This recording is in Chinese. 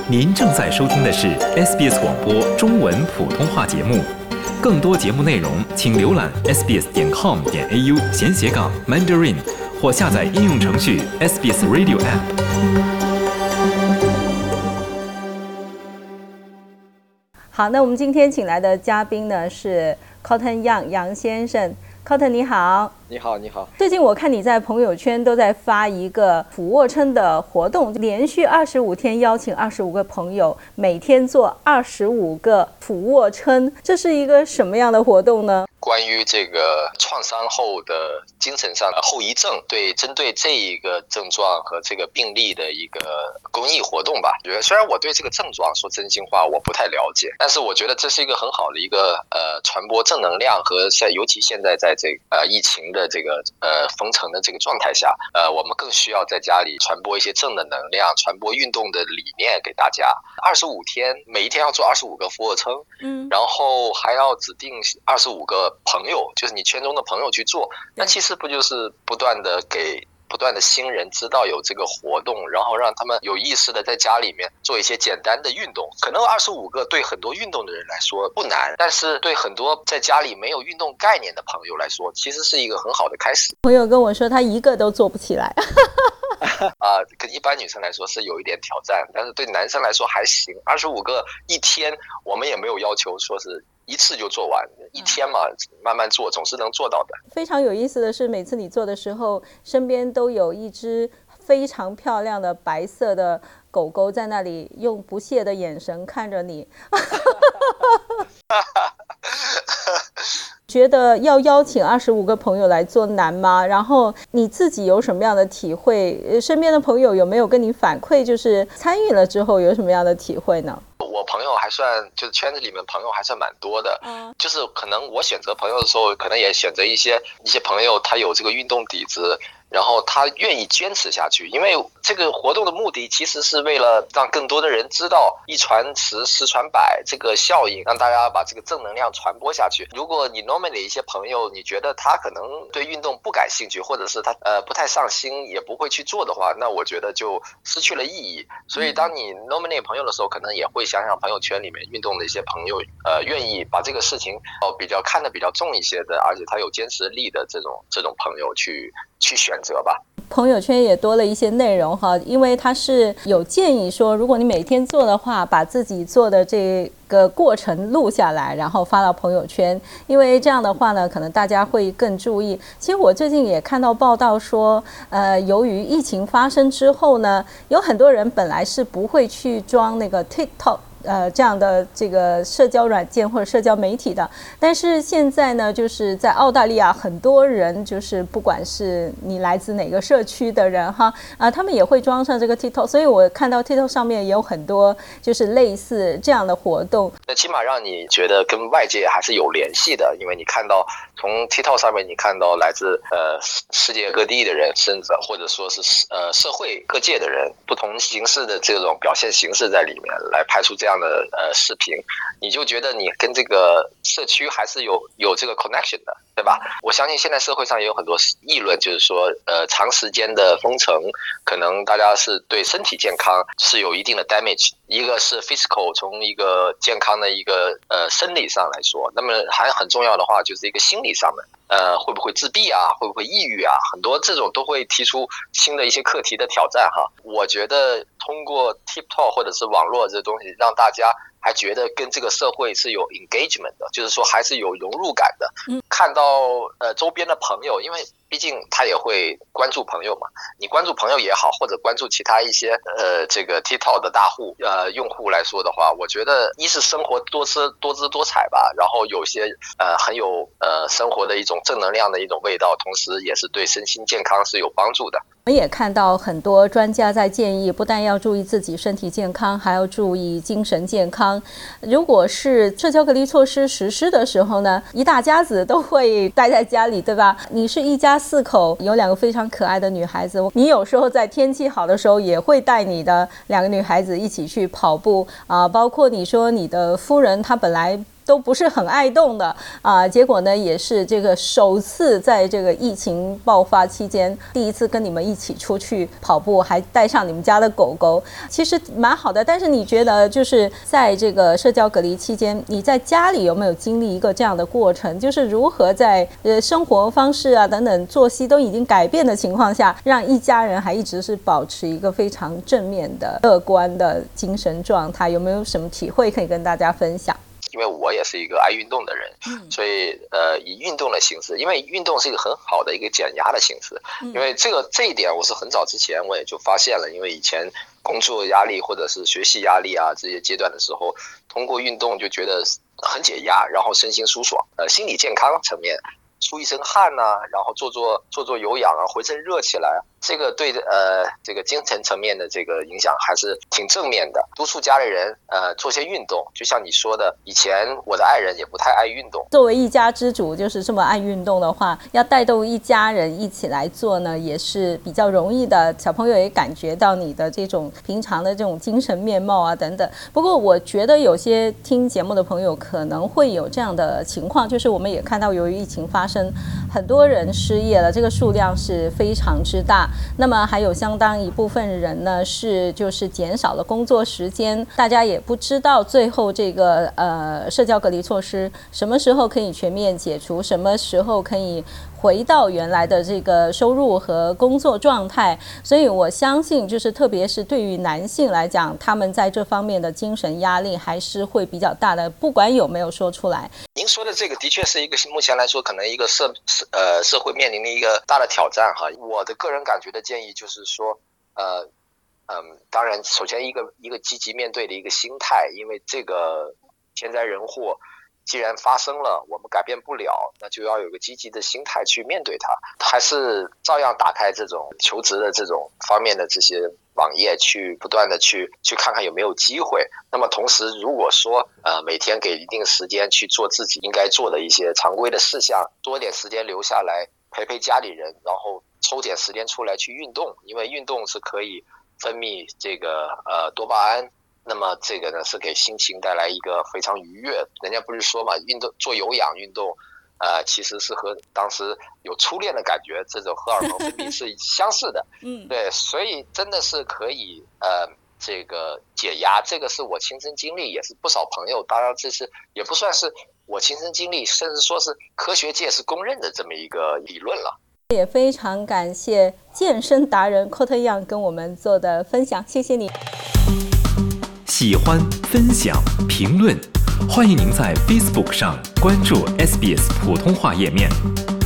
您正在收听的是 SBS 广播中文普通话节目，更多节目内容请浏览 sbs.com.au/Mandarin 或下载应用程序 SBS Radio App。 好，那我们今天请来的嘉宾呢是 Cotton Young 杨先生。Cotton 你好。 你好，你好。 最近我看你在朋友圈都在发一个俯卧撑的活动，连续25天邀请25个朋友，每天做25个俯卧撑，这是一个什么样的活动呢？ 关于这个创伤后的精神上的后遗症，针对这一个症状和这个病例的一个公益活动吧。虽然我对这个症状说真心话我不太了解，但是我觉得这是一个很好的一个传播正能量和尤其现在在这个疫情的这个封城的这个状态下，我们更需要在家里传播一些正的能量，传播运动的理念给大家。25天，每一天要做25个俯卧撑，然后还要指定25个朋友，就是你圈中的朋友去做，那其实不就是不断的新人知道有这个活动，然后让他们有意识的在家里面做一些简单的运动。可能25个对很多运动的人来说不难，但是对很多在家里没有运动概念的朋友来说，其实是一个很好的开始。 朋友跟我说他一个都做不起来跟一般女生来说是有一点挑战，但是对男生来说还行。25个一天，我们也没有要求说是一次就做完，一天嘛，慢慢做总是能做到的。 非常有意思的是，每次你做的时候，身边都有一只非常漂亮的白色的狗狗在那里用不屑的眼神看着你觉得要邀请25个朋友来做难吗？然后你自己有什么样的体会？身边的朋友有没有跟你反馈，就是参与了之后有什么样的体会呢？ 我朋友还算，就是圈子里面朋友还算蛮多的，就是可能我选择朋友的时候，可能也选择一些朋友，他有这个运动底子，然后他愿意坚持下去。因为这个活动的目的其实是为了让更多的人知道一传十十传百这个效应，让大家把这个正能量传播下去。如果你 normally 一些朋友你觉得他可能对运动不感兴趣，或者是他不太上心，也不会去做的话，那我觉得就失去了意义。所以当你 nominate 朋友的时候，可能也会想想朋友圈里面运动的一些朋友，愿意把这个事情看得比较重一些的，而且他有坚持力的这种朋友去选择吧。 朋友圈也多了一些内容哈，因为他是有建议说，如果你每天做的话，把自己做的这个过程录下来，然后发到朋友圈，因为这样的话呢，可能大家会更注意。其实我最近也看到报道说，由于疫情发生之后呢，有很多人本来是不会去装那个 TikTok这样的这个社交软件或者社交媒体的，但是现在呢，就是在澳大利亚很多人，就是不管是你来自哪个社区的人哈，他们也会装上这个 TikTok， 所以我看到 TikTok 上面也有很多就是类似这样的活动。 那起码让你觉得跟外界还是有联系的，因为你看到从 TikTok 上面你看到来自世界各地的人，甚至或者说是社会各界的人，不同形式的这种表现形式在里面来拍出这样的视频，你就觉得你跟这个社区还是有这个 connection 的，对吧？我相信现在社会上也有很多议论，就是说长时间的封城，可能大家是对身体健康是有一定的 damage， 一个是 physical， 从一个健康的一个生理上来说，那么还很重要的话就是一个心理上的。会不会自闭啊？会不会抑郁啊？很多这种都会提出新的一些课题的挑战哈。我觉得通过 TikTok 或者是网络这东西，让大家还觉得跟这个社会是有 engagement 的，就是说还是有融入感的。看到周边的朋友，因为毕竟他也会关注朋友嘛，你关注朋友也好，或者关注其他一些这个 TikTok 的大户用户来说的话，我觉得一是生活多姿多彩吧，然后有些很有生活的一种正能量的一种味道，同时也是对身心健康是有帮助的。 我们也看到很多专家在建议，不但要注意自己身体健康，还要注意精神健康。如果是社交隔离措施实施的时候呢，一大家子都会待在家里，对吧？你是一家4口，有2个非常可爱的女孩子，你有时候在天气好的时候也会带你的2个女孩子一起去跑步包括你说你的夫人她本来都不是很爱动的结果呢也是这个首次在这个疫情爆发期间第一次跟你们一起出去跑步，还带上你们家的狗狗，其实蛮好的。但是你觉得就是在这个社交隔离期间，你在家里有没有经历一个这样的过程，就是如何在生活方式等等作息都已经改变的情况下，让一家人还一直是保持一个非常正面的乐观的精神状态？有没有什么体会可以跟大家分享？ 因为我也是一个爱运动的人，所以以运动的形式，因为运动是一个很好的一个减压的形式。因为这一点我是很早之前我也就发现了，因为以前工作压力或者是学习压力这些阶段的时候，通过运动就觉得很解压，然后身心舒爽。心理健康层面，出一身汗然后做有氧浑身热起来，这个对这个精神层面的这个影响还是挺正面的。督促家里人做些运动，就像你说的，以前我的爱人也不太爱运动。 作为一家之主，就是这么爱运动的话，要带动一家人一起来做呢，也是比较容易的。小朋友也感觉到你的这种平常的这种精神面貌等等。不过我觉得有些听节目的朋友可能会有这样的情况，就是我们也看到由于疫情发生，很多人失业了，这个数量是非常之大。那么还有相当一部分人呢就是减少了工作时间，大家也不知道最后这个社交隔离措施什么时候可以全面解除，什么时候可以回到原来的这个收入和工作状态。所以我相信就是特别是对于男性来讲，他们在这方面的精神压力还是会比较大的，不管有没有说出来。 您说的这个的确是一个目前来说可能一个社会面临的一个大的挑战我的个人感觉的建议就是说当然首先一个积极面对的一个心态，因为这个天灾人祸既然发生了，我们改变不了，那就要有个积极的心态去面对它，还是照样打开这种求职的这种方面的这些网页，去不断的去看看有没有机会。那么同时如果说每天给一定时间去做自己应该做的一些常规的事项，多点时间留下来陪家里人，然后抽点时间出来去运动，因为运动是可以分泌这个多巴胺，那么这个呢是给心情带来一个非常愉悦。人家不是说嘛，运动做有氧运动其实是和当时有初恋的感觉，这种荷尔蒙分泌是相似的对，所以真的是可以这个解压，这个是我亲身经历，也是不少朋友，当然这是也不算是我亲身经历，甚至说是科学界是公认的这么一个理论了。 也非常感谢健身达人 Kota Young 跟我们做的分享，谢谢你。 喜欢、分享、评论，欢迎您在 Facebook 上关注 SBS 普通话页面。